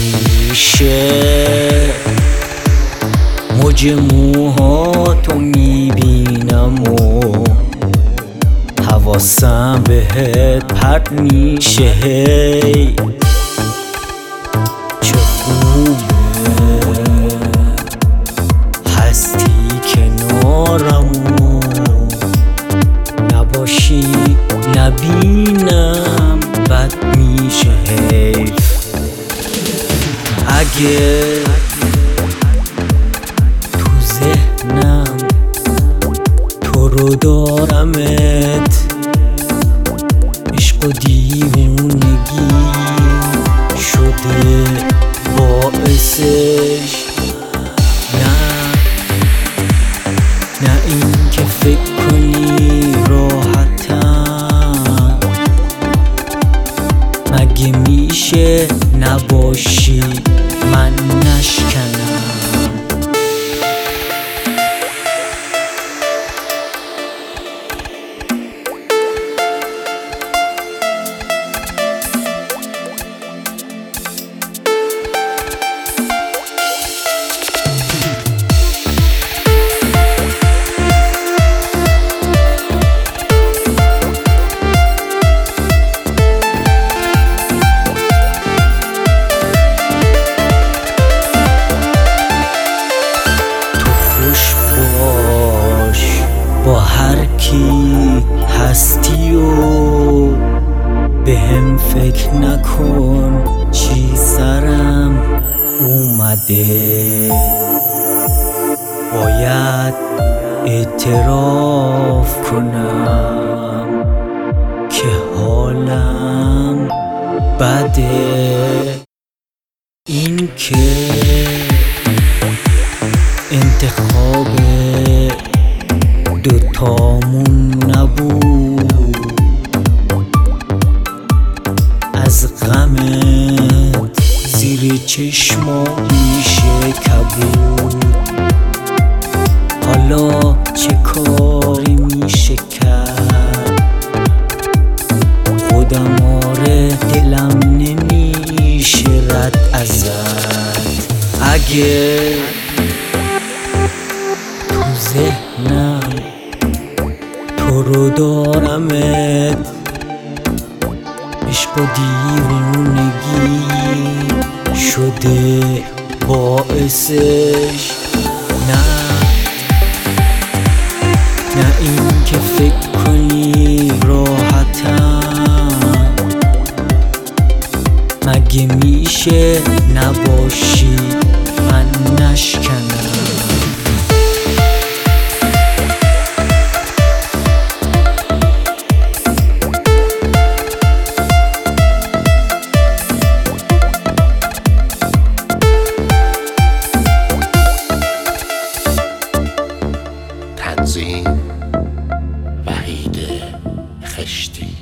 همیشه موج موهاتو میبینم و حواسم بهت پرت میشه. هی چه خوبه هستی کنارم و نباشی نبینم بد میشه. حیف اگه تو ذهنم تو رو دارمت، عشق و دیوونگی شده باعثش. نه این که فکر کنی راحتم، مگه میشه نباشی من نشکنم. با هر کی هستی و بهم فکر نکن چی سرم اومده. باید اعتراف کنم که حالم بده. این که انتخاب دوتامون نبود، از غمت زیر چشمایی شکبود. حالا چه کاری میشه کرد؟ خودم آره دلم نمیشه رد ازت. اگه تو ذهنم تو رو دارمت، عشق و دیوونگی شده باعثش. نه این که فکر کنی راحتم، مگه میشه نباشی من نشکنم. تنظیم وحید خشتی.